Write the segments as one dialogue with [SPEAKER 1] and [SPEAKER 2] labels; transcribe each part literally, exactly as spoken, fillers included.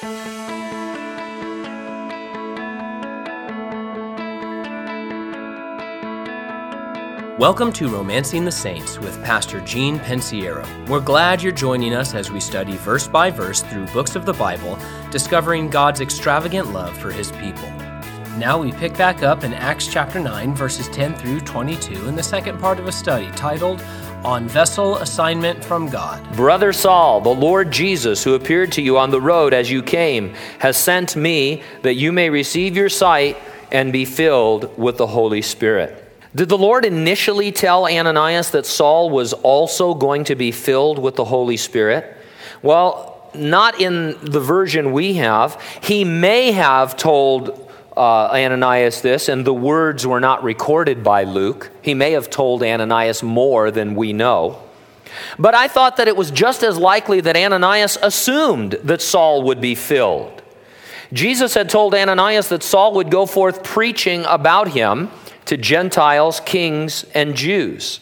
[SPEAKER 1] Welcome to Romancing the Saints with Pastor Gene Pensiero. We're glad you're joining us as we study verse by verse through books of the Bible, discovering God's extravagant love for His people. Now we pick back up in Acts chapter nine, verses ten through twenty-two, in the second part of a study titled, On Vessel Assignment from God.
[SPEAKER 2] Brother Saul, the Lord Jesus, who appeared to you on the road as you came, has sent me that you may receive your sight and be filled with the Holy Spirit. Did the Lord initially tell Ananias that Saul was also going to be filled with the Holy Spirit? Well, not in the version we have. He may have told uh, Ananias this, and the words were not recorded by Luke. He may have told Ananias more than we know. But I thought that it was just as likely that Ananias assumed that Saul would be filled. Jesus had told Ananias that Saul would go forth preaching about him to Gentiles, kings, and Jews.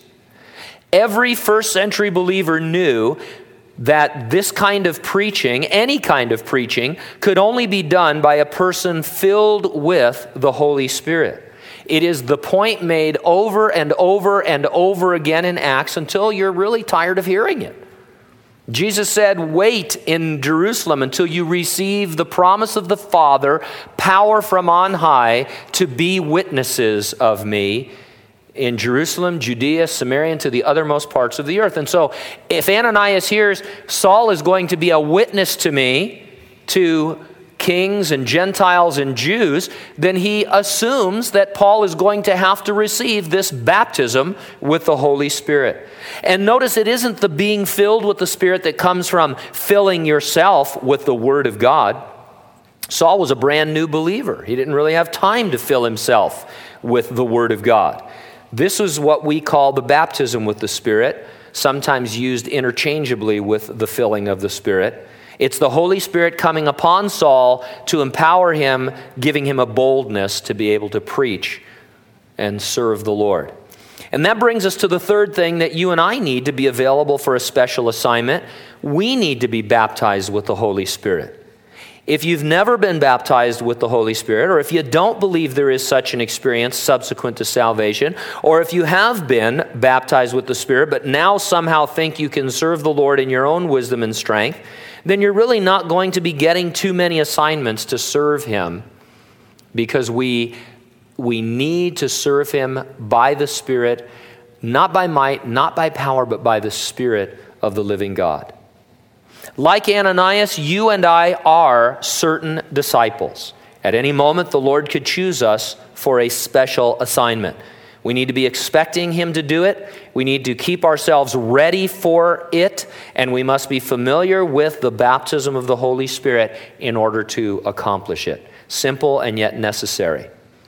[SPEAKER 2] Every first century believer knew that this kind of preaching, any kind of preaching, could only be done by a person filled with the Holy Spirit. It is the point made over and over and over again in Acts until you're really tired of hearing it. Jesus said, wait in Jerusalem until you receive the promise of the Father, power from on high, to be witnesses of me in Jerusalem, Judea, Samaria, and to the uttermost parts of the earth. And so if Ananias hears Saul is going to be a witness to me, to kings and Gentiles and Jews, then he assumes that Paul is going to have to receive this baptism with the Holy Spirit. And notice it isn't the being filled with the Spirit that comes from filling yourself with the Word of God. Saul was a brand new believer. He didn't really have time to fill himself with the Word of God. This is what we call the baptism with the Spirit, sometimes used interchangeably with the filling of the Spirit. It's the Holy Spirit coming upon Saul to empower him, giving him a boldness to be able to preach and serve the Lord. And that brings us to the third thing that you and I need to be available for a special assignment. We need to be baptized with the Holy Spirit. If you've never been baptized with the Holy Spirit, or if you don't believe there is such an experience subsequent to salvation, or if you have been baptized with the Spirit, but now somehow think you can serve the Lord in your own wisdom and strength, then you're really not going to be getting too many assignments to serve Him, because we we need to serve Him by the Spirit, not by might, not by power, but by the Spirit of the living God. Like Ananias, you and I are certain disciples. At any moment, the Lord could choose us for a special assignment. We need to be expecting Him to do it. We need to keep ourselves ready for it, and we must be familiar with the baptism of the Holy Spirit in order to accomplish it. Simple and yet necessary.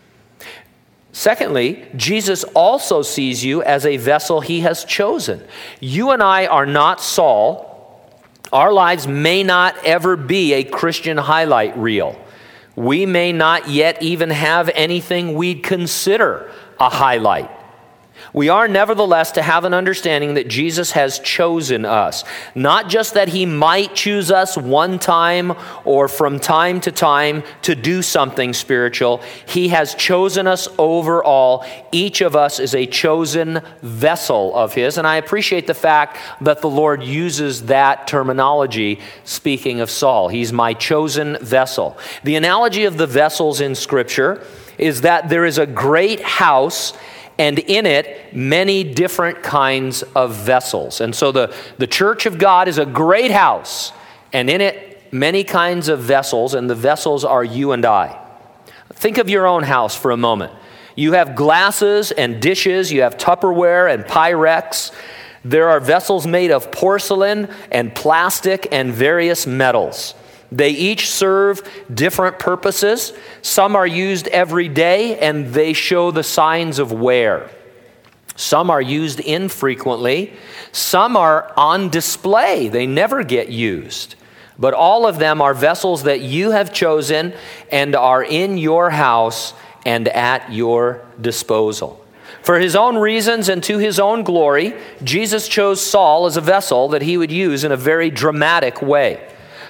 [SPEAKER 2] Secondly, Jesus also sees you as a vessel He has chosen. You and I are not Saul. Our lives may not ever be a Christian highlight reel. We may not yet even have anything we'd consider a highlight. We are nevertheless to have an understanding that Jesus has chosen us. Not just that He might choose us one time or from time to time to do something spiritual. He has chosen us overall. Each of us is a chosen vessel of His. And I appreciate the fact that the Lord uses that terminology speaking of Saul. He's my chosen vessel. The analogy of the vessels in Scripture is that there is a great house, and in it, many different kinds of vessels. And so the, the church of God is a great house, and in it, many kinds of vessels, and the vessels are you and I. Think of your own house for a moment. You have glasses and dishes, you have Tupperware and Pyrex. There are vessels made of porcelain and plastic and various metals. They each serve different purposes. Some are used every day and they show the signs of wear. Some are used infrequently. Some are on display. They never get used. But all of them are vessels that you have chosen and are in your house and at your disposal. For His own reasons and to His own glory, Jesus chose Saul as a vessel that He would use in a very dramatic way.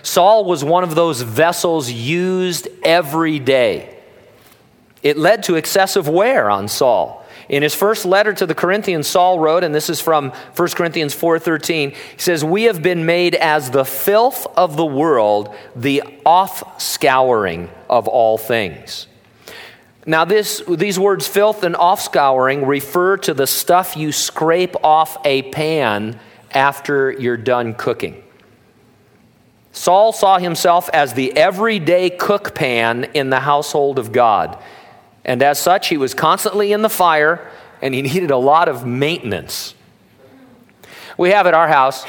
[SPEAKER 2] Saul was one of those vessels used every day. It led to excessive wear on Saul. In his first letter to the Corinthians, Saul wrote, and this is from First Corinthians four thirteen, he says, "We have been made as the filth of the world, the off-scouring of all things." Now this, these words, filth and off-scouring, refer to the stuff you scrape off a pan after you're done cooking. Saul saw himself as the everyday cook pan in the household of God. And as such, he was constantly in the fire, and he needed a lot of maintenance. We have at our house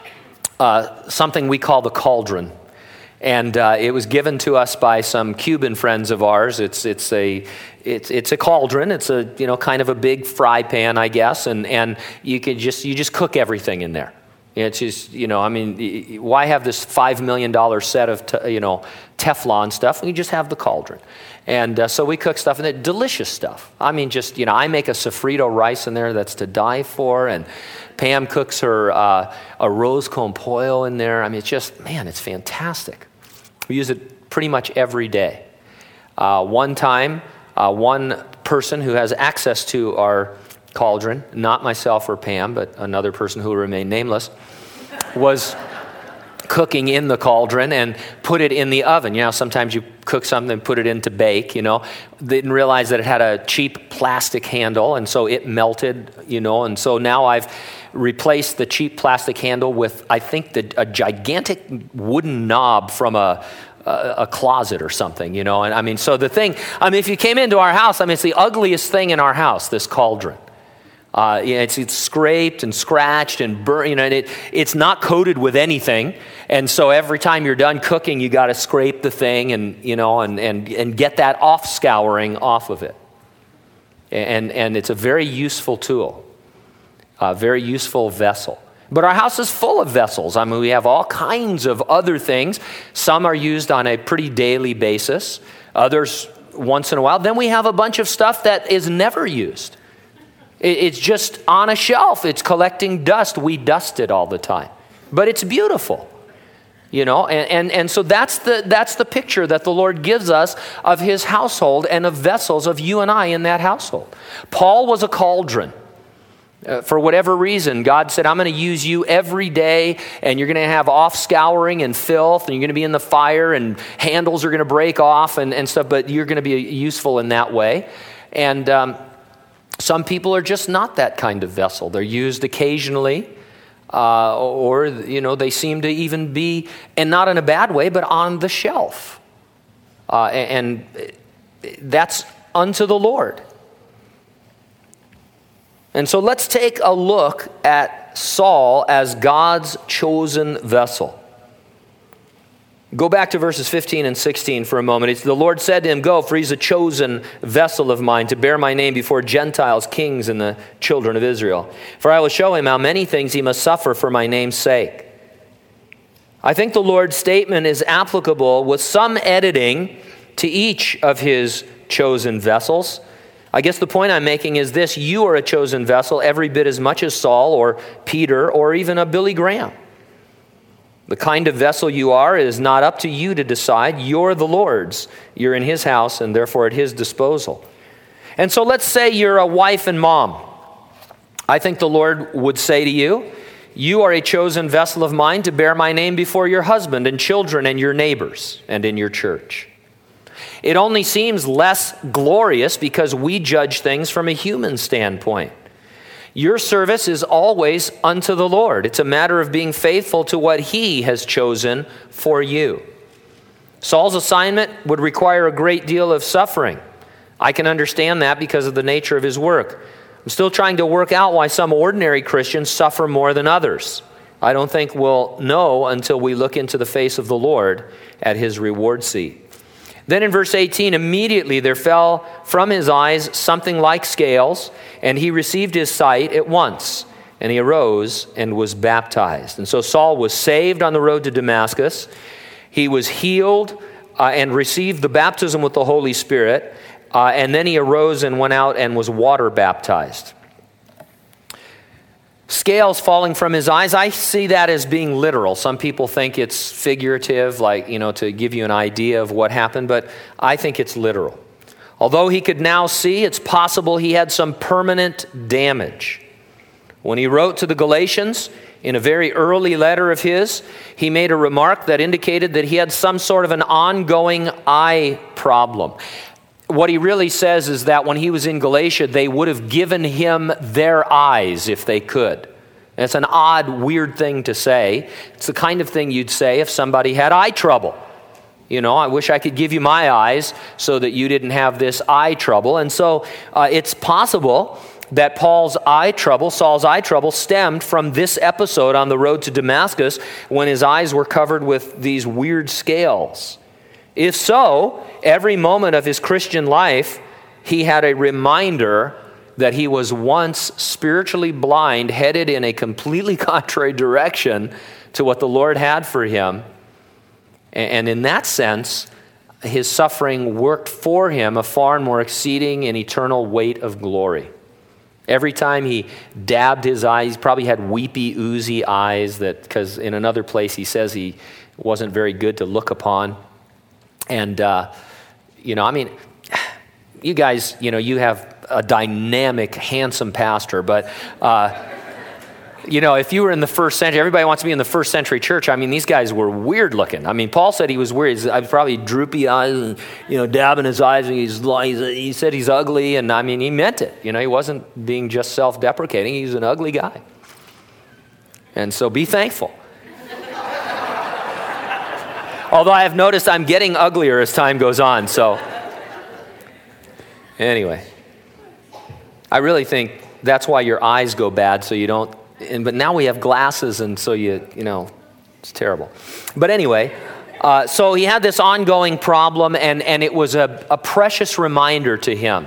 [SPEAKER 2] uh, something we call the cauldron. And uh, it was given to us by some Cuban friends of ours. It's it's a it's it's a cauldron. It's a you know kind of a big fry pan, I guess, and and you can just you just cook everything in there. It's just you know I mean, why have this five million dollar set of te, you know Teflon stuff? We just have the cauldron, and uh, so we cook stuff in it. Delicious stuff. I mean, just you know I make a sofrito rice in there that's to die for, and Pam cooks her uh, arroz con pollo in there. I mean, it's just man, it's fantastic. We use it pretty much every day. Uh, one time, uh, one person who has access to our cauldron, not myself or Pam, but another person who will remain nameless, was cooking in the cauldron and put it in the oven. You know, sometimes you cook something and put it in to bake, you know. They didn't realize that it had a cheap plastic handle, and so it melted, you know. And so now I've replaced the cheap plastic handle with, I think, the, a gigantic wooden knob from a, a a closet or something, you know. And I mean, so the thing, I mean, if you came into our house, I mean, it's the ugliest thing in our house, this cauldron. Uh, you know, it's, it's scraped and scratched and burnt, you know, and it, it's not coated with anything. And so every time you're done cooking, you got to scrape the thing and, you know, and, and, and get that off scouring off of it. And, and it's a very useful tool, a very useful vessel. But our house is full of vessels. I mean, we have all kinds of other things. Some are used on a pretty daily basis, others once in a while. Then we have a bunch of stuff that is never used. It's just on a shelf. It's collecting dust. We dust it all the time. But it's beautiful. You know, and, and, and so that's the that's the picture that the Lord gives us of his household and of vessels of you and I in that household. Paul was a cauldron. Uh, for whatever reason, God said, I'm going to use you every day, and you're going to have off-scouring and filth, and you're going to be in the fire, and handles are going to break off and, and stuff, but you're going to be useful in that way. And um, some people are just not that kind of vessel. They're used occasionally, uh, or, you know, they seem to even be, and not in a bad way, but on the shelf. Uh, and, and that's unto the Lord. And so let's take a look at Saul as God's chosen vessel. Go back to verses fifteen and sixteen for a moment. It's, the Lord said to him, "Go, for he's a chosen vessel of mine to bear my name before Gentiles, kings, and the children of Israel. For I will show him how many things he must suffer for my name's sake." I think the Lord's statement is applicable with some editing to each of his chosen vessels. I guess the point I'm making is this: you are a chosen vessel every bit as much as Saul or Peter or even a Billy Graham. The kind of vessel you are is not up to you to decide. You're the Lord's. You're in his house and therefore at his disposal. And so let's say you're a wife and mom. I think the Lord would say to you, you are a chosen vessel of mine to bear my name before your husband and children and your neighbors and in your church. It only seems less glorious because we judge things from a human standpoint. Your service is always unto the Lord. It's a matter of being faithful to what he has chosen for you. Saul's assignment would require a great deal of suffering. I can understand that because of the nature of his work. I'm still trying to work out why some ordinary Christians suffer more than others. I don't think we'll know until we look into the face of the Lord at his reward seat. Then in verse eighteen, immediately there fell from his eyes something like scales, and he received his sight at once, and he arose and was baptized. And so Saul was saved on the road to Damascus. He was healed uh, and received the baptism with the Holy Spirit, uh, and then he arose and went out and was water baptized. Scales falling from his eyes, I see that as being literal. Some people think it's figurative, like, you know, to give you an idea of what happened, but I think it's literal. Although he could now see, it's possible he had some permanent damage. When he wrote to the Galatians, in a very early letter of his, he made a remark that indicated that he had some sort of an ongoing eye problem. What he really says is that when he was in Galatia, they would have given him their eyes if they could. And it's an odd, weird thing to say. It's the kind of thing you'd say if somebody had eye trouble. You know, I wish I could give you my eyes so that you didn't have this eye trouble. And so uh, it's possible that Paul's eye trouble, Saul's eye trouble, stemmed from this episode on the road to Damascus when his eyes were covered with these weird scales. If so, every moment of his Christian life, he had a reminder that he was once spiritually blind, headed in a completely contrary direction to what the Lord had for him. And in that sense, his suffering worked for him a far more exceeding and eternal weight of glory. Every time he dabbed his eyes, he probably had weepy, oozy eyes, that because in another place he says he wasn't very good to look upon. And, uh, you know, I mean, you guys, you know, you have a dynamic, handsome pastor, but, uh, you know, if you were in the first century, everybody wants to be in the first century church. I mean, these guys were weird looking. I mean, Paul said he was weird. He's probably droopy eyes and, you know, dabbing his eyes. And he's, he's he said he's ugly. And I mean, he meant it. You know, he wasn't being just self-deprecating. He's an ugly guy. And so be thankful. Although I have noticed I'm getting uglier as time goes on. So anyway, I really think that's why your eyes go bad, so you don't. And, but now we have glasses, and so you, you know, it's terrible. But anyway, uh, so he had this ongoing problem, and, and it was a, a precious reminder to him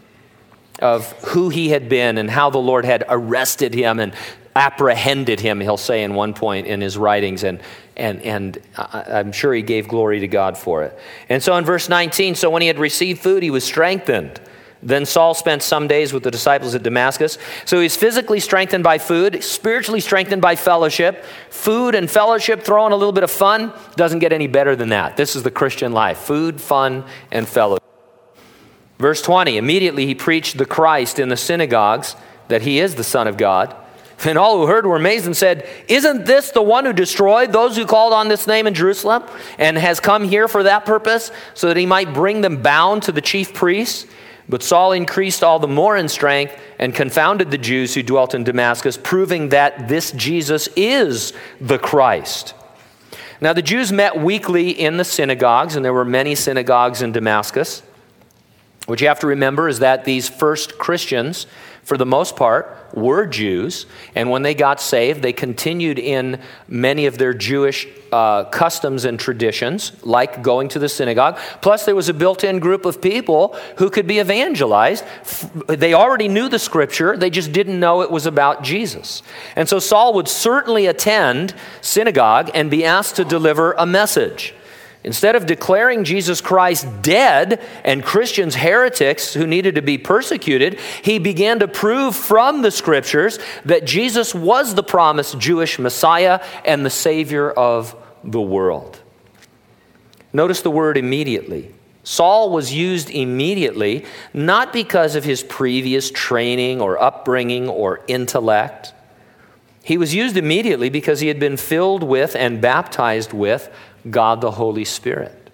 [SPEAKER 2] of who he had been and how the Lord had arrested him and apprehended him, he'll say in one point in his writings, and and and I'm sure he gave glory to God for it. And so in verse nineteen, so when he had received food, he was strengthened. Then Saul spent some days with the disciples at Damascus. So he's physically strengthened by food, spiritually strengthened by fellowship. Food and fellowship, throw in a little bit of fun, doesn't get any better than that. This is the Christian life: food, fun, and fellowship. Verse twenty, immediately he preached the Christ in the synagogues, that he is the Son of God. And all who heard were amazed and said, "Isn't this the one who destroyed those who called on this name in Jerusalem and has come here for that purpose, so that he might bring them bound to the chief priests?" But Saul increased all the more in strength and confounded the Jews who dwelt in Damascus, proving that this Jesus is the Christ. Now the Jews met weekly in the synagogues, and there were many synagogues in Damascus. What you have to remember is that these first Christians, for the most part, were Jews, and when they got saved, they continued in many of their Jewish uh, customs and traditions, like going to the synagogue. Plus, there was a built-in group of people who could be evangelized. They already knew the scripture, they just didn't know it was about Jesus. And so Saul would certainly attend synagogue and be asked to deliver a message. Instead of declaring Jesus Christ dead and Christians heretics who needed to be persecuted, he began to prove from the scriptures that Jesus was the promised Jewish Messiah and the Savior of the world. Notice the word immediately. Saul was used immediately, not because of his previous training or upbringing or intellect. He was used immediately because he had been filled with and baptized with God the Holy Spirit.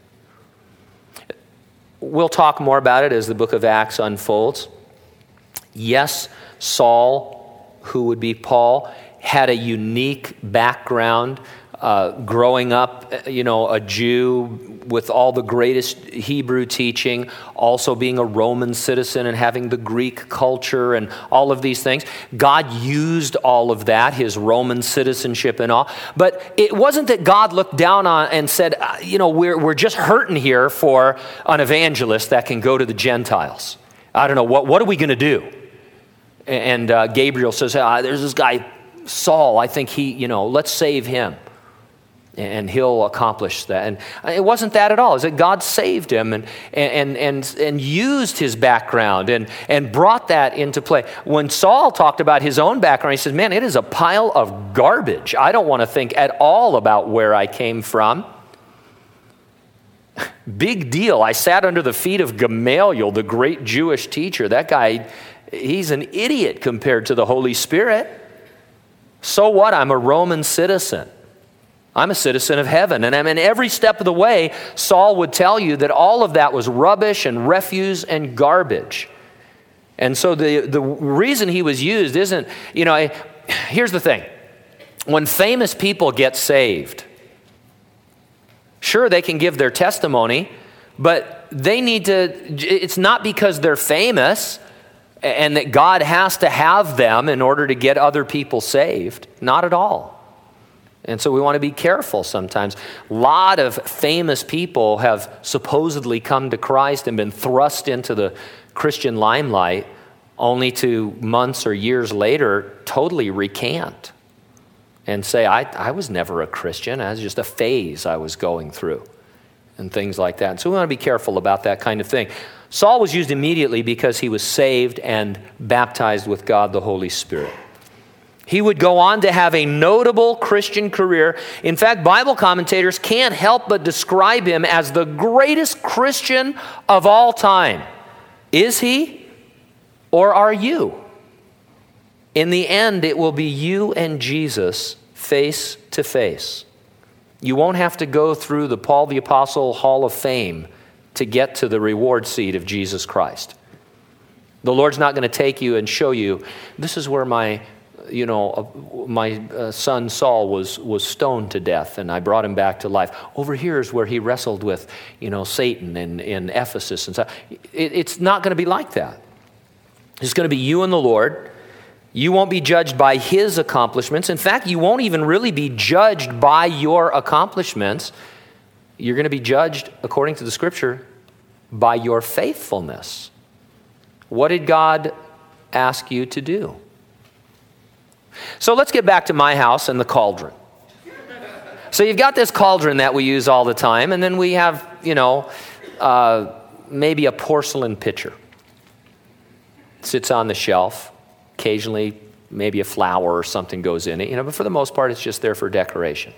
[SPEAKER 2] We'll talk more about it as the book of Acts unfolds. Yes, Saul, who would be Paul, had a unique background, uh, growing up, you know, a Jew with all the greatest Hebrew teaching, also being a Roman citizen and having the Greek culture and all of these things. God used all of that, his Roman citizenship and all. But it wasn't that God looked down on and said, you know, we're we're just hurting here for an evangelist that can go to the Gentiles. I don't know, what what are we going to do? And uh, Gabriel says, ah, there's this guy, Saul, I think he, you know, let's save him. and he'll accomplish that. And it wasn't that at all. It was that God saved him and and and and used his background and and brought that into play. When Saul talked about his own background, he says, man, it is a pile of garbage. I don't want to think at all about where I came from. Big deal. I sat under the feet of Gamaliel, the great Jewish teacher. That guy, he's an idiot compared to the Holy Spirit. So what? I'm a Roman citizen. I'm a citizen of heaven. And I mean, every step of the way, Saul would tell you that all of that was rubbish and refuse and garbage. And so the, the reason he was used isn't, you know, I, here's the thing. When famous people get saved, sure, they can give their testimony, but they need to, it's not because they're famous and that God has to have them in order to get other people saved. Not at all. And so we want to be careful sometimes. A lot of famous people have supposedly come to Christ and been thrust into the Christian limelight, only to months or years later totally recant and say, I, I was never a Christian. I was just a phase I was going through and things like that. So we want to be careful about that kind of thing. Saul was used immediately because he was saved and baptized with God the Holy Spirit. He would go on to have a notable Christian career. In fact, Bible commentators can't help but describe him as the greatest Christian of all time. Is he? Or are you? In the end, it will be you and Jesus face to face. You won't have to go through the Paul the Apostle Hall of Fame to get to the reward seat of Jesus Christ. The Lord's not going to take you and show you, this is where my You know, uh, my uh, son Saul was was stoned to death, and I brought him back to life. Over here is where he wrestled with, you know, Satan in, in Ephesus and stuff. It, it's not going to be like that. It's going to be you and the Lord. You won't be judged by his accomplishments. In fact, you won't even really be judged by your accomplishments. You're going to be judged, according to the Scripture, by your faithfulness. What did God ask you to do? So let's get back to my house and the cauldron. So you've got this cauldron that we use all the time, and then we have, you know, uh, maybe a porcelain pitcher. It sits on the shelf. Occasionally, maybe a flower or something goes in it, you know, but for the most part, it's just there for decoration.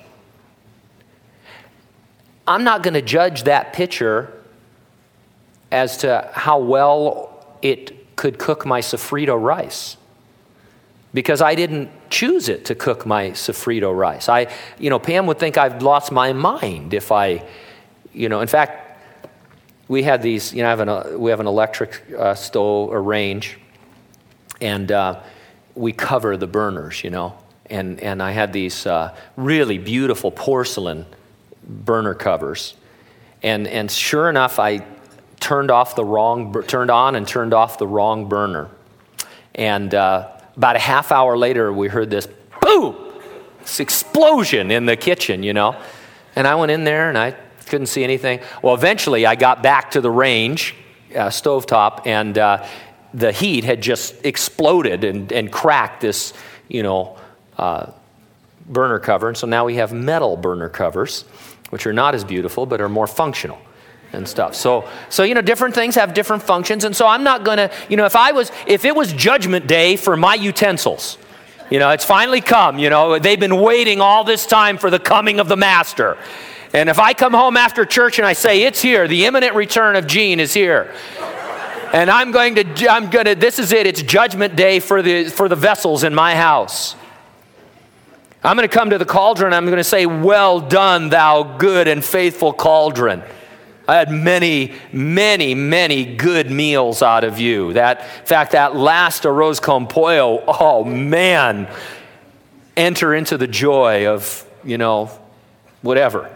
[SPEAKER 2] I'm not going to judge that pitcher as to how well it could cook my sofrito rice, because I didn't choose it to cook my sofrito rice. I, you know, Pam would think I've lost my mind if I, you know, in fact, we had these, you know, I have an, we have an electric uh, stove or range, and uh, we cover the burners, you know, and, and I had these uh, really beautiful porcelain burner covers, and and sure enough, I turned off the wrong, turned on and turned off the wrong burner, and uh, about a half hour later, we heard this boom, this explosion in the kitchen, you know. And I went in there and I couldn't see anything. Well, eventually I got back to the range, uh, stovetop, and uh, the heat had just exploded and, and cracked this, you know, uh, burner cover. And so now we have metal burner covers, which are not as beautiful, but are more functional and stuff. So, so you know, different things have different functions. And so I'm not going to, you know, if I was, if it was Judgment Day for my utensils, you know, it's finally come, you know, they've been waiting all this time for the coming of the Master. And if I come home after church and I say, it's here, the imminent return of Gene is here. And I'm going to, I'm going to, this is it, it's Judgment Day for the, for the vessels in my house. I'm going to come to the cauldron and I'm going to say, well done, thou good and faithful cauldron. I had many, many, many good meals out of you. That, in fact, that last arroz con pollo, oh man, enter into the joy of, you know, whatever.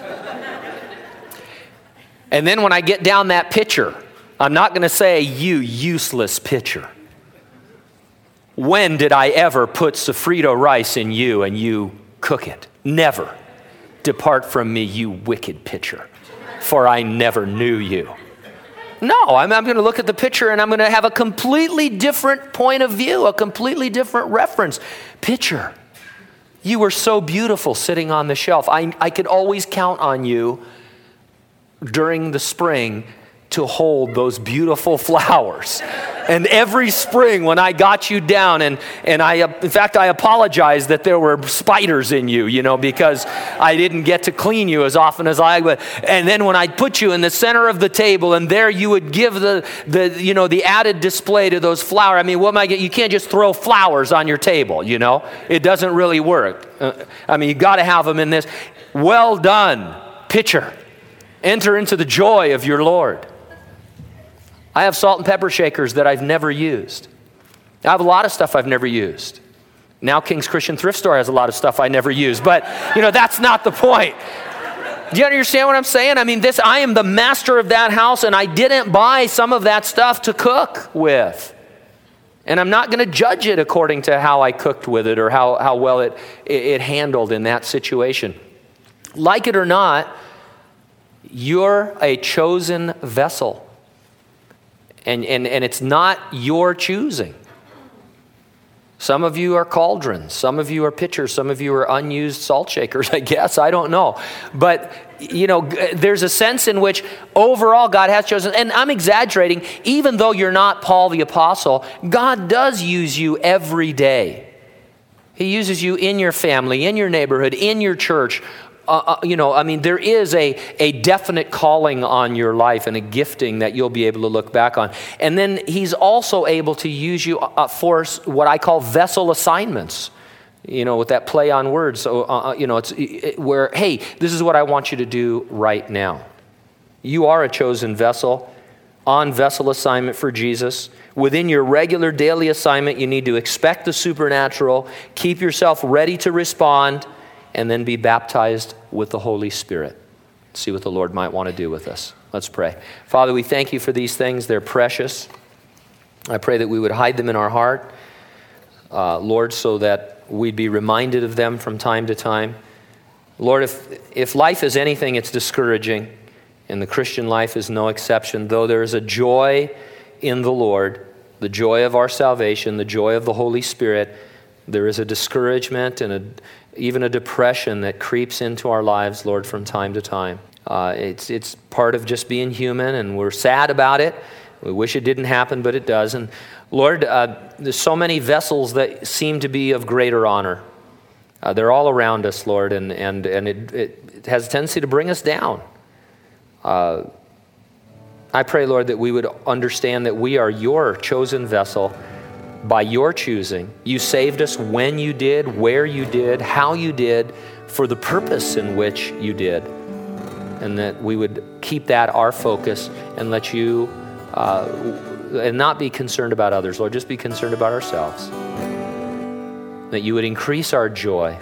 [SPEAKER 2] And then when I get down that pitcher, I'm not going to say, you useless pitcher. When did I ever put sofrito rice in you and you cook it? Never. Depart from me, you wicked pitcher, for I never knew you. No, I'm, I'm going to look at the picture and I'm going to have a completely different point of view, a completely different reference. Pitcher, You were so beautiful sitting on the shelf. I, I could always count on you during the spring to hold those beautiful flowers. And every spring when I got you down, and, and I, in fact, I apologize that there were spiders in you, you know, because I didn't get to clean you as often as I would. And then when I'd put you in the center of the table, and there you would give the, the you know, the added display to those flowers. I mean, what am I getting? You can't just throw flowers on your table, you know. It doesn't really work. Uh, I mean, you got to have them in this. Well done, pitcher. Enter into the joy of your Lord. I have salt and pepper shakers that I've never used. I have a lot of stuff I've never used. Now King's Christian Thrift Store has a lot of stuff I never used, but you know, that's not the point. Do you understand what I'm saying? I mean, this, I am the master of that house, and I didn't buy some of that stuff to cook with. And I'm not going to judge it according to how I cooked with it or how, how well it, it, it handled in that situation. Like it or not, you're a chosen vessel. And, and, and it's not your choosing. Some of you are cauldrons. Some of you are pitchers. Some of you are unused salt shakers, I guess. I don't know. But, you know, there's a sense in which overall God has chosen. And I'm exaggerating. Even though you're not Paul the Apostle, God does use you every day. He uses you in your family, in your neighborhood, in your church. Uh, you know, I mean, there is a, a definite calling on your life and a gifting that you'll be able to look back on. And then he's also able to use you uh, for what I call vessel assignments, you know, with that play on words. So, uh, you know, it's it, where, hey, this is what I want you to do right now. You are a chosen vessel on vessel assignment for Jesus. Within your regular daily assignment, you need to expect the supernatural, keep yourself ready to respond, and then be baptized with the Holy Spirit. See what the Lord might want to do with us. Let's pray. Father, we thank you for these things. They're precious. I pray that we would hide them in our heart, uh, Lord, so that we'd be reminded of them from time to time. Lord, if, if life is anything, it's discouraging, and the Christian life is no exception, though there is a joy in the Lord, the joy of our salvation, the joy of the Holy Spirit, there is a discouragement and a even a depression that creeps into our lives, Lord, from time to time. Uh, it's it's part of just being human, and we're sad about it. We wish it didn't happen, but it does. And Lord, uh, there's so many vessels that seem to be of greater honor. Uh, they're all around us, Lord, and and and it, it has a tendency to bring us down. Uh, I pray, Lord, that we would understand that we are your chosen vessel. By your choosing, you saved us when you did, where you did, how you did, for the purpose in which you did. And that we would keep that our focus and let you, uh, and not be concerned about others, Lord, just be concerned about ourselves. That you would increase our joy.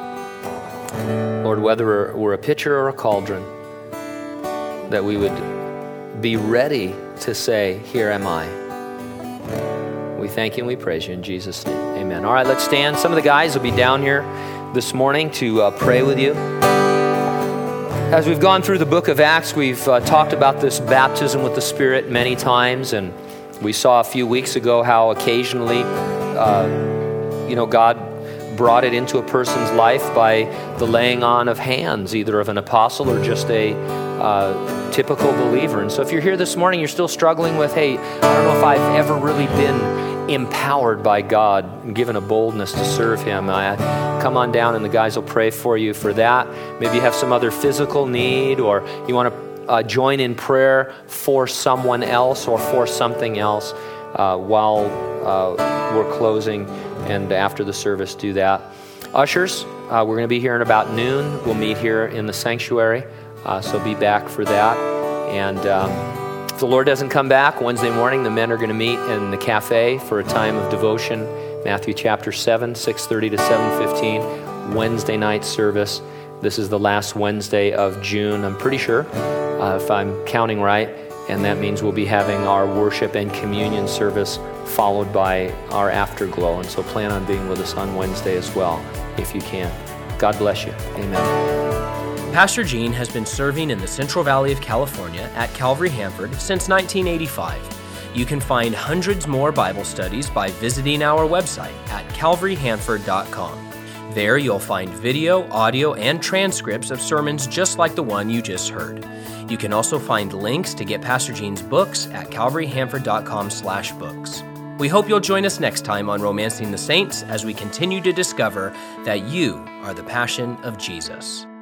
[SPEAKER 2] Lord, whether we're a pitcher or a cauldron, that we would be ready to say, here am I. We thank you and we praise you in Jesus' name. Amen. All right, let's stand. Some of the guys will be down here this morning to uh, pray with you. As we've gone through the book of Acts, we've uh, talked about this baptism with the Spirit many times, and we saw a few weeks ago how occasionally, uh, you know, God brought it into a person's life by the laying on of hands, either of an apostle or just a uh, typical believer. And so if you're here this morning, you're still struggling with, hey, I don't know if I've ever really been empowered by God and given a boldness to serve Him, I, come on down and the guys will pray for you for that. Maybe you have some other physical need, or you want to uh, join in prayer for someone else or for something else uh, while uh, we're closing. And after the service, do that. Ushers, uh, we're going to be here in about noon. We'll meet here in the sanctuary, uh, so be back for that. And um, if the Lord doesn't come back, Wednesday morning, the men are going to meet in the cafe for a time of devotion. Matthew chapter seven, six thirty to seven fifteen, Wednesday night service. This is the last Wednesday of June, I'm pretty sure, uh, if I'm counting right. And that means we'll be having our worship and communion service followed by our afterglow. And so plan on being with us on Wednesday as well, if you can. God bless you. Amen.
[SPEAKER 1] Pastor Gene has been serving in the Central Valley of California at Calvary Hanford since nineteen eighty-five. You can find hundreds more Bible studies by visiting our website at calvary hanford dot com. There you'll find video, audio, and transcripts of sermons just like the one you just heard. You can also find links to get Pastor Gene's books at calvary hanford dot com slash books. We hope you'll join us next time on Romancing the Saints as we continue to discover that you are the passion of Jesus.